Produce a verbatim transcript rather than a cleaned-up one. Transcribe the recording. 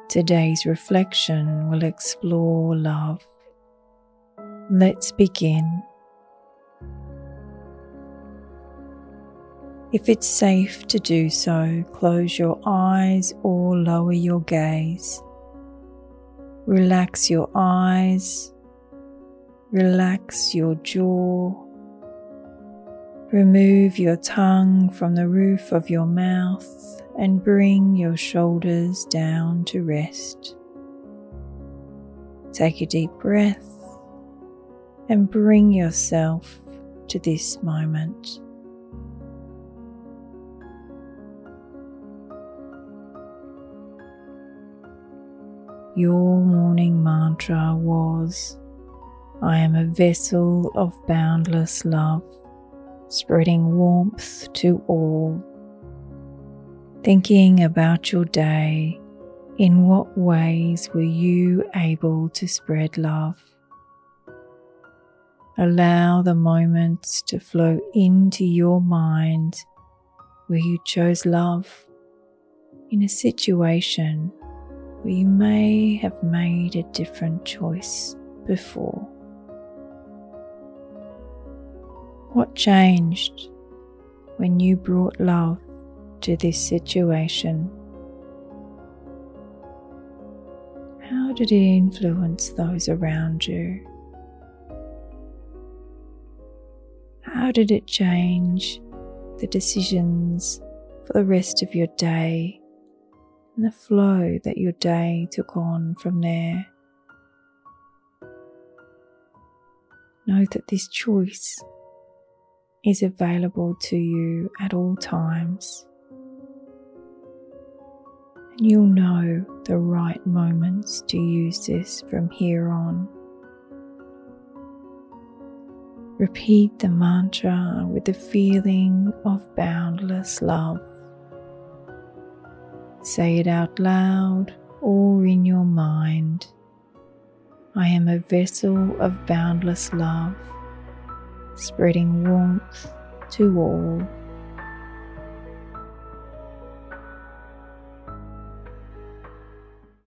Today's reflection will explore love. Let's begin. If it's safe to do so, close your eyes or lower your gaze. Relax your eyes, relax your jaw, remove your tongue from the roof of your mouth and bring your shoulders down to rest. Take a deep breath and bring yourself to this moment. Your morning mantra was, I am a vessel of boundless love, spreading warmth to all. Thinking about your day, in what ways were you able to spread love? Allow the moments to flow into your mind where you chose love in a situation where you may have made a different choice before. What changed when you brought love to this situation? How did it influence those around you? How did it change the decisions for the rest of your day and the flow that your day took on from there? Note that this choice is available to you at all times, and you'll know the right moments to use this from here on. Repeat the mantra with the feeling of boundless love. Say it out loud or in your mind. I am a vessel of boundless love, spreading warmth to all.